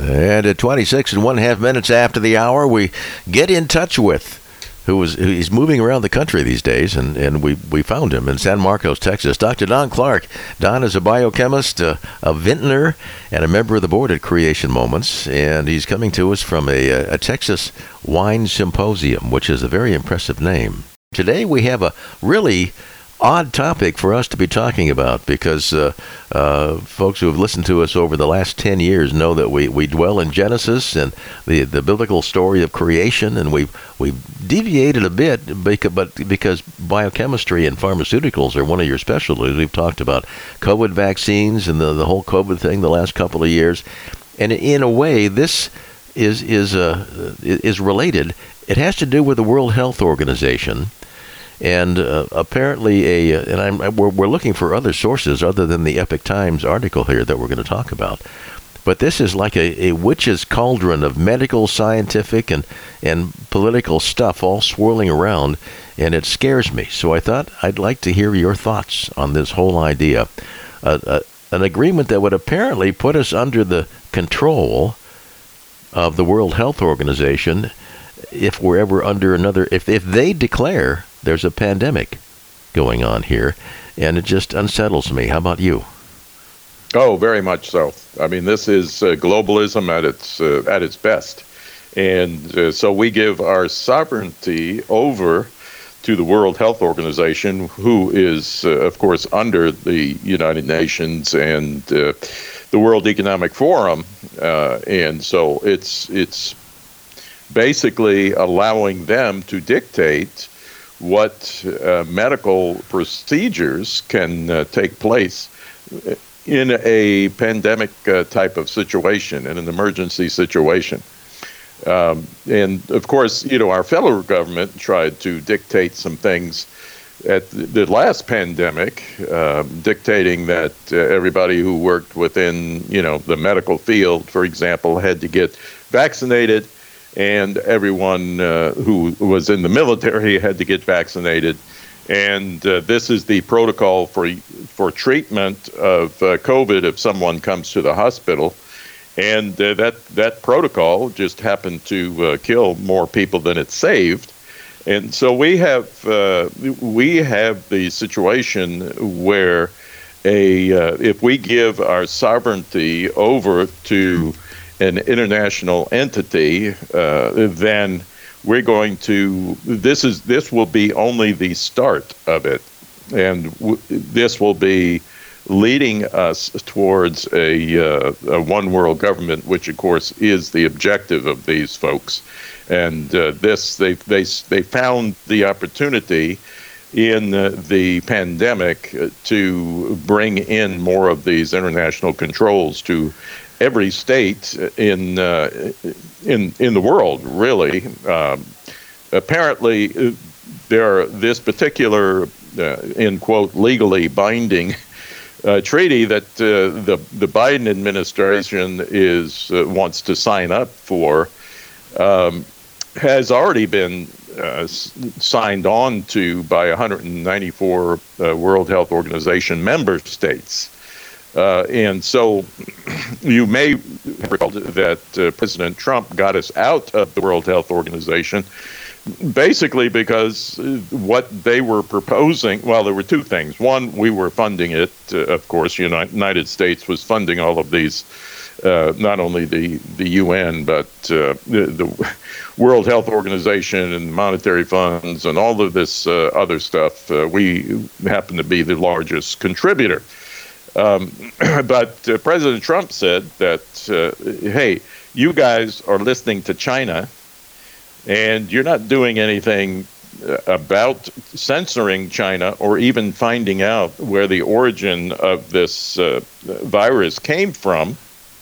And at 26 and 1/2 minutes after the hour, we get in touch with he's moving around the country these days, and we found him in San Marcos, Texas. Dr. Don Clark. Don is a biochemist, a vintner, and a member of the board at Creation Moments, and he's coming to us from a Texas wine symposium, which is a very impressive name. Today we have a really odd topic for us to be talking about because folks who have listened to us over the last 10 years know that we dwell in Genesis and the biblical story of creation, and we've deviated a bit because biochemistry and pharmaceuticals are one of your specialties. We've talked about COVID vaccines and the whole COVID thing the last couple of years, and in a way this is related. It has to do with the World Health Organization. And apparently, we're looking for other sources other than the Epoch Times article here that we're going to talk about. But this is like a witch's cauldron of medical, scientific, and political stuff all swirling around, and it scares me. So I thought I'd like to hear your thoughts on this whole idea. An agreement that would apparently put us under the control of the World Health Organization if we're ever under another, if they declare there's a pandemic going on here, and it just unsettles me. How about you? Oh, very much so. I mean, this is globalism at its best, and so we give our sovereignty over to the World Health Organization, who is, of course, under the United Nations and the World Economic Forum, and so it's basically allowing them to dictate what medical procedures can take place in a pandemic type of situation, in an emergency situation. And of course, our federal government tried to dictate some things at the last pandemic, dictating that everybody who worked within, the medical field, for example, had to get vaccinated, and everyone who was in the military had to get vaccinated. And this is the protocol for treatment of COVID if someone comes to the hospital. And that protocol just happened to kill more people than it saved. And so we have the situation where if we give our sovereignty over to an international entity, then we're going to. This will be only the start of it, and this will be leading us towards a one world government, which of course is the objective of these folks. And they found the opportunity in the pandemic to bring in more of these international controls to every state in the world, really. Apparently, this particular, in quote, legally binding treaty that the Biden administration wants to sign up for has already been signed on to by 194 World Health Organization member states. And so you may recall that President Trump got us out of the World Health Organization basically because what they were proposing, well, there were two things. One, we were funding it. Of course, United States was funding all of these, not only the UN, but the World Health Organization and monetary funds and all of this other stuff. We happen to be the largest contributor. But President Trump said that, hey, you guys are listening to China, and you're not doing anything about censoring China or even finding out where the origin of this virus came from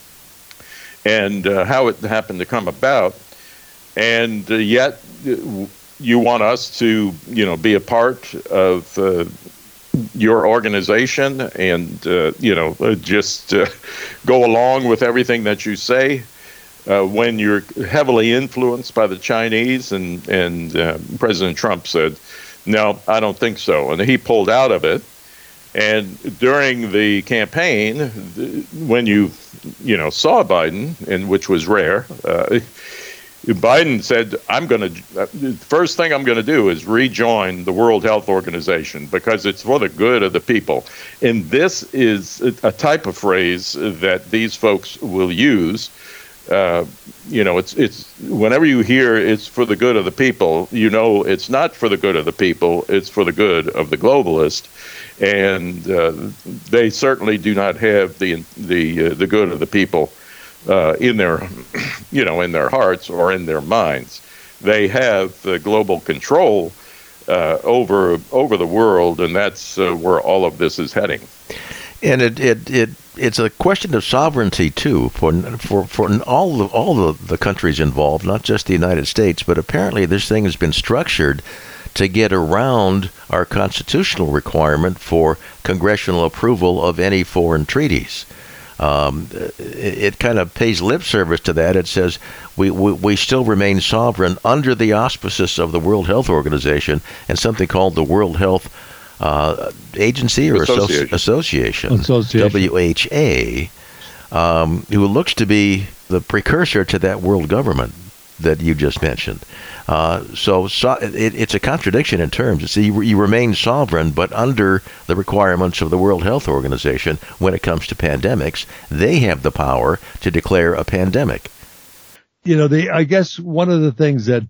and how it happened to come about. And yet you want us to, be a part of your organization and, just go along with everything that you say when you're heavily influenced by the Chinese. And President Trump said, no, I don't think so. And he pulled out of it. And during the campaign, when you saw Biden, and which was rare, Biden said, first thing I'm going to do is rejoin the World Health Organization because it's for the good of the people. And this is a type of phrase that these folks will use. It's whenever you hear it's for the good of the people, it's not for the good of the people, it's for the good of the globalist. And they certainly do not have the good of the people in their in their hearts or in their minds. They have global control over the world, and that's where all of this is heading. And it's a question of sovereignty too for all the countries involved, not just the United States. But apparently, this thing has been structured to get around our constitutional requirement for congressional approval of any foreign treaties. It kind of pays lip service to that. It says we still remain sovereign under the auspices of the World Health Organization and something called the World Health Agency or Association, WHA, who looks to be the precursor to that world government that you just mentioned. So it's a contradiction in terms. It's you remain sovereign, but under the requirements of the World Health Organization when it comes to pandemics. They have the power to declare a pandemic. I guess one of the things that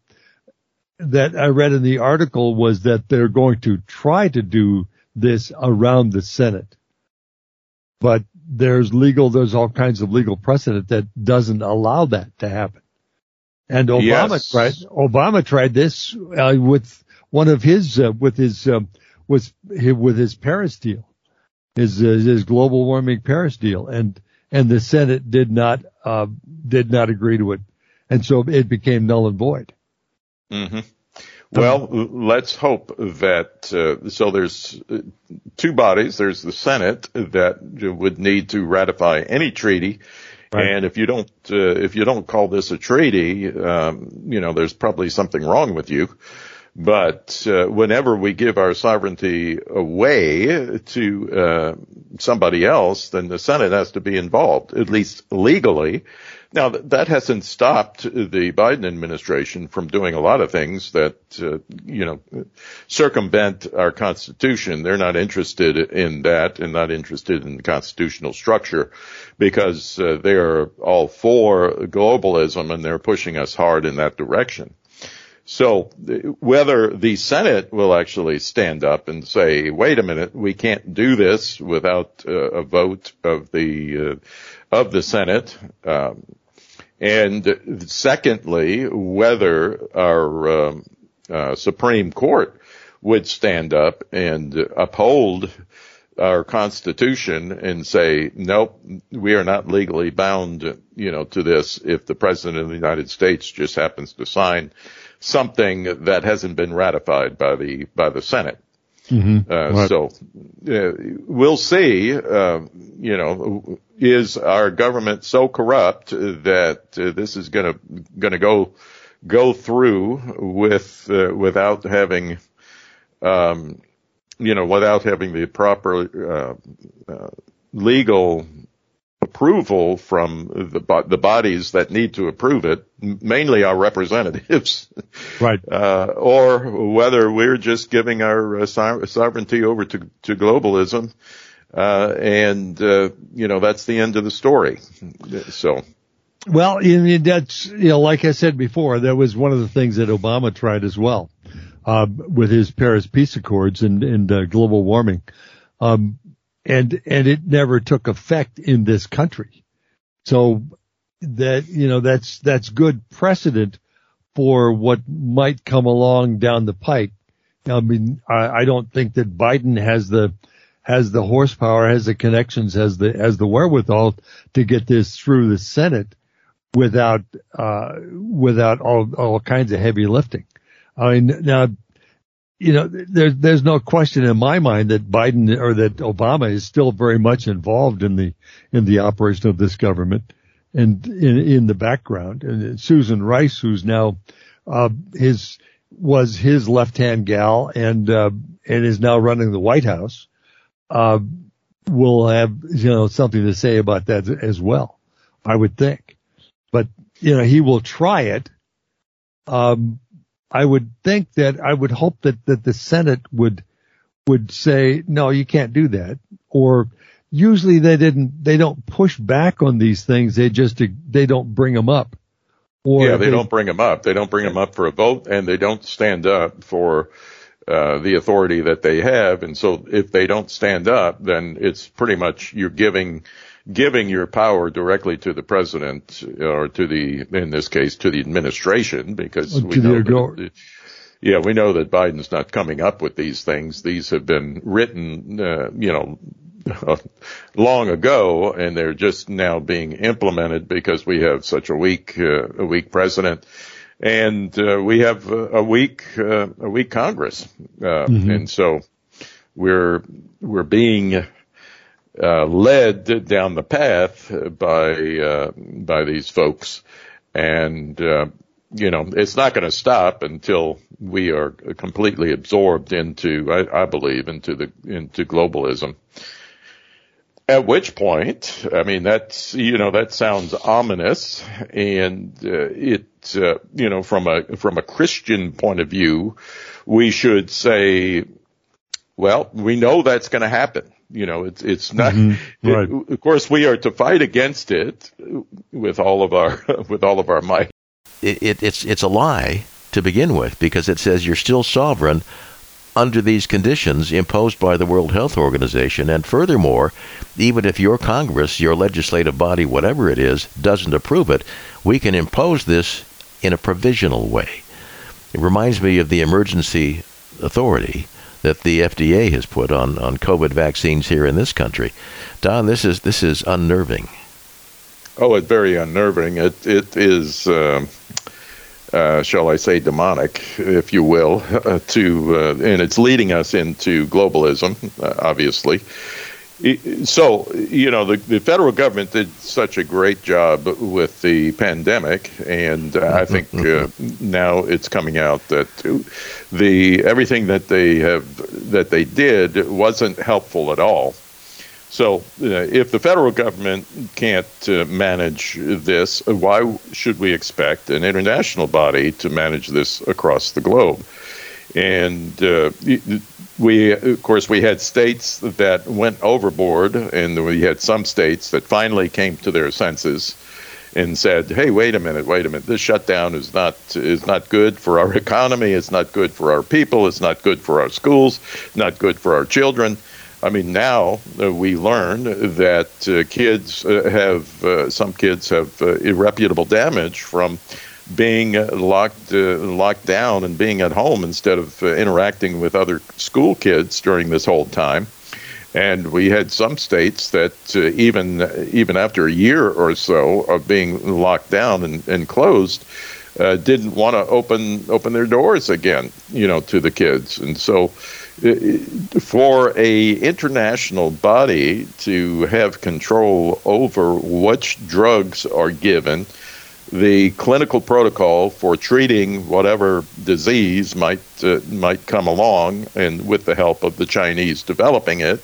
I read in the article was that they're going to try to do this around the Senate. But there's all kinds of legal precedent that doesn't allow that to happen. And Obama tried this with one of his with his Paris deal, his global warming Paris deal, and the Senate did not agree to it, and so it became null and void. Mm-hmm. Well, let's hope that so there's two bodies. There's the Senate that would need to ratify any treaty. Right. And if you don't call this a treaty, there's probably something wrong with you. But whenever we give our sovereignty away to somebody else, then the Senate has to be involved, at least legally. Now, that hasn't stopped the Biden administration from doing a lot of things that, circumvent our Constitution. They're not interested in that and not interested in the constitutional structure because they are all for globalism and they're pushing us hard in that direction. So whether the Senate will actually stand up and say, wait a minute, we can't do this without a vote of the Senate, and secondly, whether our Supreme Court would stand up and uphold our Constitution and say, nope, we are not legally bound, to this if the President of the United States just happens to sign something that hasn't been ratified by the Senate. Mm-hmm. Right. So we'll see. Is our government so corrupt that this is going to go through without having the proper legal approval from the bodies that need to approve it, mainly our representatives, right? Or whether we're just giving our sovereignty over to globalism, and that's the end of the story. So, well, that's like I said before, that was one of the things that Obama tried as well, with his Paris Peace Accords and global warming. And it never took effect in this country. So that, that's good precedent for what might come along down the pike. I mean, I don't think that Biden has the horsepower, has the connections, has the wherewithal to get this through the Senate without all kinds of heavy lifting. I mean, now, there's no question in my mind that Biden or that Obama is still very much involved in the operation of this government and in the background. And Susan Rice, who's now, was his left-hand gal and is now running the White House. uh, will have, something to say about that as well, I would think. But, he will try it. I would think that, I would hope that the Senate would say, no, you can't do that. Or usually they don't push back on these things. They don't bring them up. Or they don't bring them up. They don't bring them up for a vote, and they don't stand up for the authority that they have. And so if they don't stand up, then it's pretty much you're giving your power directly to the president, or in this case, to the administration, because we know that Biden's not coming up with these things. These have been written, long ago, and they're just now being implemented because we have such a weak president, and we have a weak Congress, and so we're being led down the path by these folks, and it's not going to stop until we are completely absorbed into, I believe, into globalism. At which point, I mean, that sounds ominous, and from a Christian point of view, we should say, well, we know that's going to happen. It's not. Right. Of course, we are to fight against it with all of our might. It's a lie to begin with, because it says you're still sovereign under these conditions imposed by the World Health Organization. And furthermore, even if your Congress, your legislative body, whatever it is, doesn't approve it, we can impose this in a provisional way. It reminds me of the emergency authority that the FDA has put on COVID vaccines here in this country. Don, this is unnerving. Oh, it's very unnerving. It is, shall I say, demonic, if you will, and it's leading us into globalism, obviously. So, the federal government did such a great job with the pandemic, and I think now it's coming out that everything that they did wasn't helpful at all. So, if the federal government can't manage this, why should we expect an international body to manage this across the globe? And we had states that went overboard, and we had some states that finally came to their senses and said, "Hey, wait a minute! This shutdown is not good for our economy. It's not good for our people. It's not good for our schools. Not good for our children." I mean, now we learn that some kids have irreparable damage from being locked down and being at home instead of interacting with other school kids during this whole time. And we had some states that even after a year or so of being locked down and closed, didn't want to open their doors again, to the kids. And so for a international body to have control over which drugs are given, the clinical protocol for treating whatever disease might come along, and with the help of the Chinese developing it,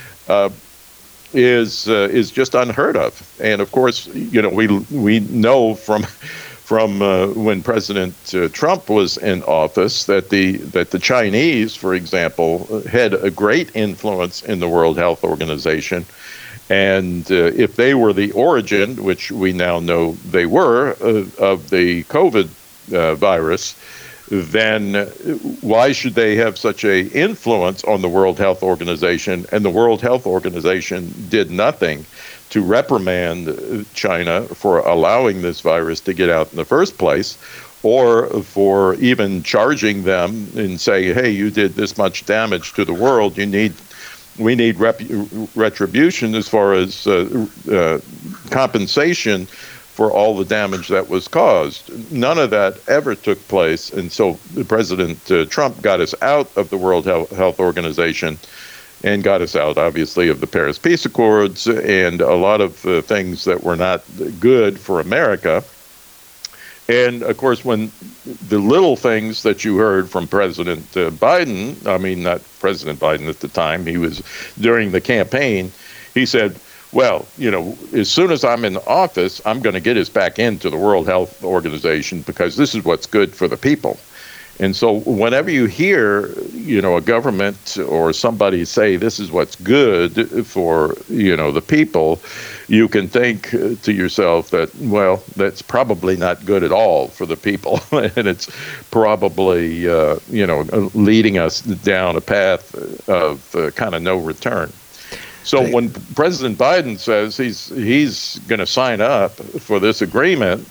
is just unheard of. And of course, we know from when President Trump was in office that the Chinese, for example, had a great influence in the World Health Organization. And if they were the origin, which we now know they were, of the COVID virus, then why should they have such an influence on the World Health Organization? And the World Health Organization did nothing to reprimand China for allowing this virus to get out in the first place, or for even charging them and say, "Hey, you did this much damage to the world. We need retribution as far as compensation for all the damage that was caused." None of that ever took place, and so President Trump got us out of the World Health Organization and got us out, obviously, of the Paris Peace Accords and a lot of things that were not good for America. And of course, when the little things that you heard from President Biden, I mean, not President Biden at the time, he was during the campaign, he said, well, as soon as I'm in office, I'm going to get us back into the World Health Organization because this is what's good for the people. And so whenever you hear, a government or somebody say this is what's good for, the people, you can think to yourself that, well, that's probably not good at all for the people. And it's probably, leading us down a path of kind of no return. So when President Biden says he's going to sign up for this agreement,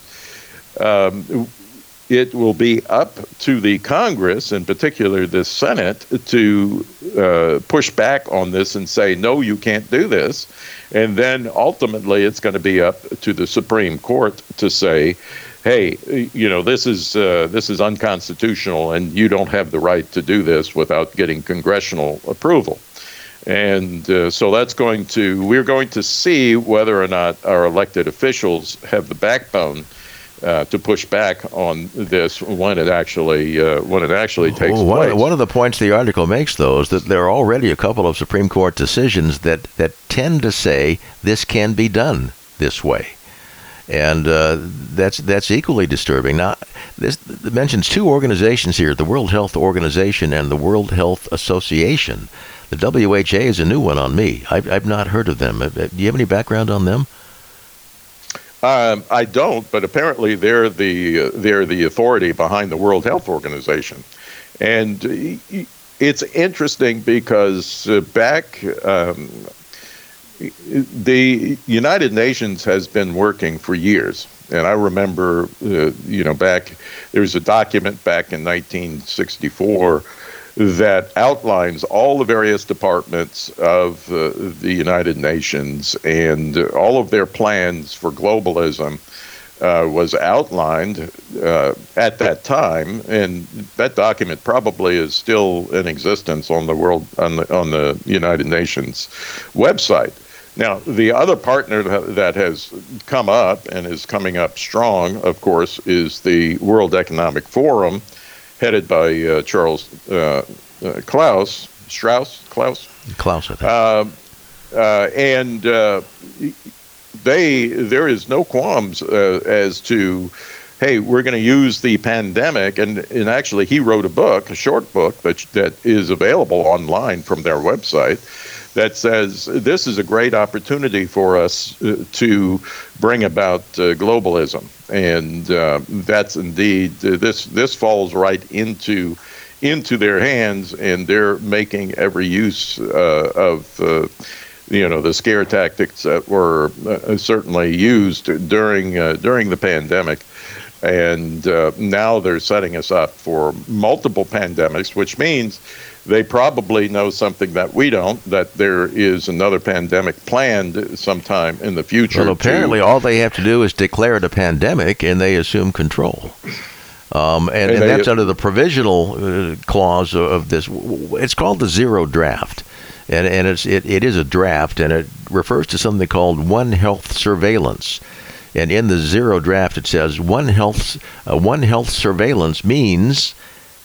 it will be up to the Congress, in particular the Senate, to push back on this and say, no, you can't do this. And then ultimately it's going to be up to the Supreme Court to say, hey, this is unconstitutional and you don't have the right to do this without getting congressional approval. And so we're going to see whether or not our elected officials have the backbone to push back on this when it actually takes place. One of the points the article makes, though, is that there are already a couple of Supreme Court decisions that tend to say this can be done this way, and that's equally disturbing. Now, this mentions two organizations here: the World Health Organization and the World Health Association. The WHA is a new one on me. I've not heard of them. Do you have any background on them? I don't, but apparently they're the authority behind the World Health Organization, and it's interesting because back the United Nations has been working for years, and I remember back there was a document back in 1964 that outlines all the various departments of the United Nations, and all of their plans for globalism was outlined at that time, and that document probably is still in existence on the United Nations website. Now, the other partner that has come up and is coming up strong, of course, is the World Economic Forum, headed by Charles Klaus, I think. And there is no qualms as to, hey, we're going to use the pandemic, and actually he wrote a short book that is available online from their website, that says this is a great opportunity for us to bring about globalism, and that's indeed this falls right into their hands, and they're making every use of the scare tactics that were certainly used during the pandemic. And now they're setting us up for multiple pandemics, which means they probably know something that we don't, that there is another pandemic planned sometime in the future. Well, apparently all they have to do is declare it a pandemic, and they assume control. And that's under the provisional clause of this. It's called the zero draft. And it is a draft, and it refers to something called One Health surveillance. And in the zero draft, it says One Health surveillance means,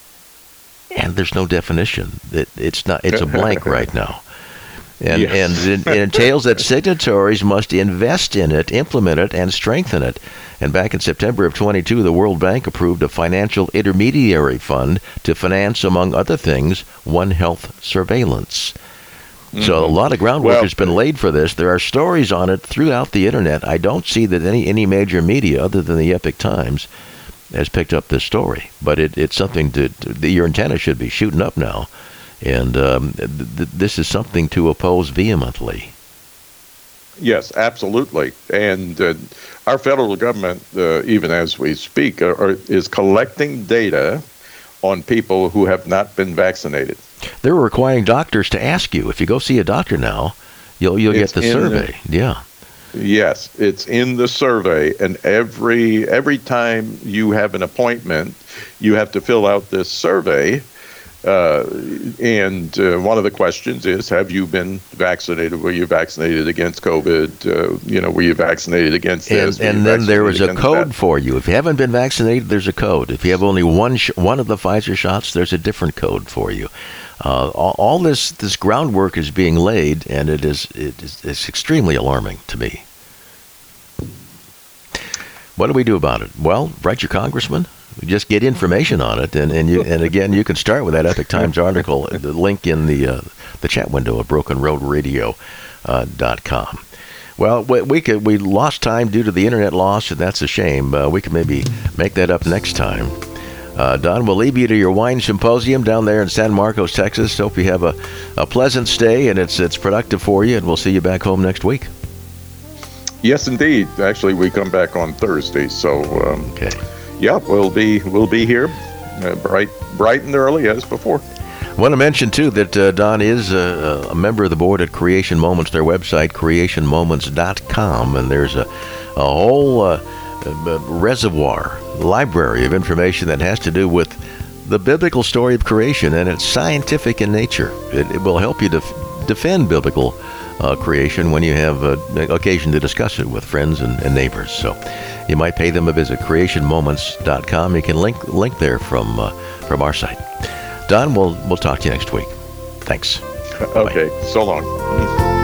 and there's no definition. It's a blank right now. And, yes. and it entails that signatories must invest in it, implement it, and strengthen it. And back in September of 22, the World Bank approved a financial intermediary fund to finance, among other things, One Health surveillance. Mm-hmm. So a lot of groundwork has been laid for this. There are stories on it throughout the Internet. I don't see that any major media, other than the Epoch Times, has picked up this story. But it's something your antenna should be shooting up now. And this is something to oppose vehemently. Yes, absolutely. And our federal government, even as we speak, is collecting data on people who have not been vaccinated. They're requiring doctors to ask you. If you go see a doctor now, you'll get the survey. Yeah. Yes, it's in the survey, and every time you have an appointment, you have to fill out this survey And one of the questions is, have you been vaccinated? Were you vaccinated against COVID? Were you vaccinated against this? And then there is a code for you. If you haven't been vaccinated, there's a code. If you have only one of the Pfizer shots, there's a different code for you. All this groundwork is being laid, and it's extremely alarming to me. What do we do about it? Well, write your congressman. Just get information on it, and again, you can start with that Epoch Times article, the link in the chat window at BrokenRoadRadio.com. Well, we lost time due to the internet loss, and that's a shame. We can maybe make that up next time. Don, we'll leave you to your wine symposium down there in San Marcos, Texas. Hope you have a pleasant stay, and it's productive for you, and we'll see you back home next week. Yes, indeed. Actually, we come back on Thursday, so okay. Yeah, we'll be here bright and early as before. I want to mention, too, that Don is a member of the board at Creation Moments, their website, creationmoments.com, and there's a whole library of information that has to do with the biblical story of creation, and it's scientific in nature. It will help you defend biblical creation when you have occasion to discuss it with friends and neighbors. So you might pay them a visit, creationmoments.com. You can link there from our site. Don, we'll talk to you next week. Thanks. Okay, so long.